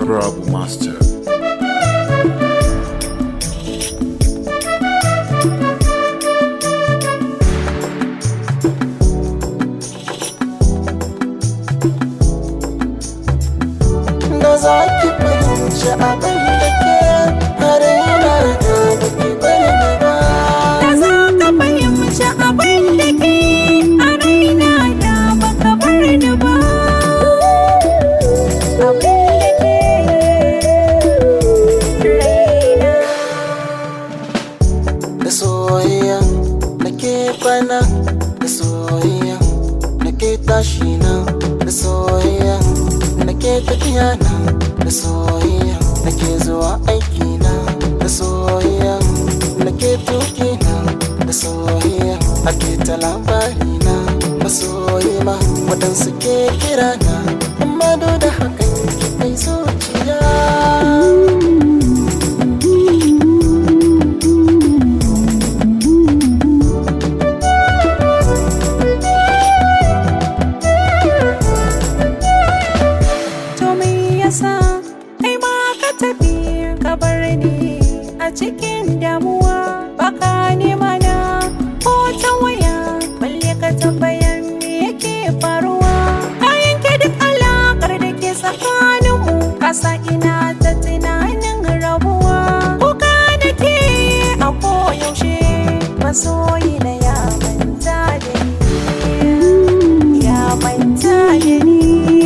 Grab Master. Da za ki fahimci abin da ke har yana da baki bari ni ba. Da za ka fahimci abin da ke a raina da baka bar ni ba. Abin da ke raina. Da soyayya nake kwana, da soyayya nake tashi na, da soyayya nake tafiya na, da soyayya nake zuwa aiki na, da soyayya nake tuki na, da soyayya ake ta labari na. Masoyi ma waɗansu ke kira na, amma duk da hakan ki kai zuciya. Kai ma ka tafi ka bar ni a cikin damuwa, baka nema na ko ta waya balle ka tambayan me yake faruwa. Ka yanke duk alaƙar da ke tsakaninmu, ka sa ina ta tunanin rabuwa. Kuka da ke a koyaushe masoyi na ya manta da ni, ya manta da ni.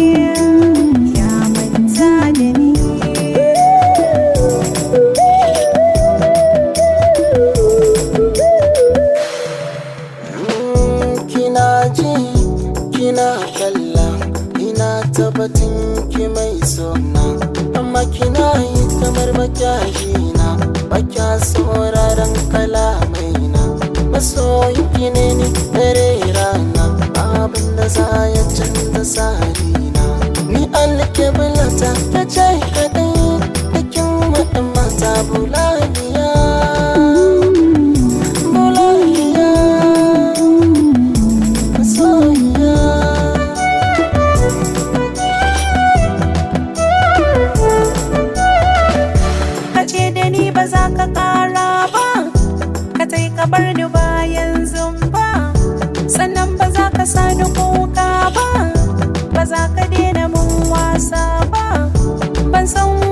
Kina kalla ina tabbatin ki mai sona, amma kina yi kamar bakyaji na, bakya sauraron kalamai na. Masoyin ki ne ni dare rana, abin da za ya canza tsari na. Ni alƙiblata ta ce kaɗai da kin waɗin mata bulaliya. Ba za ka ƙara ba, ka tai ka bar ni ba yanzu ba, sannan ba za ka sani kuka ba, ba za ka daina mun wasa ba. Ban san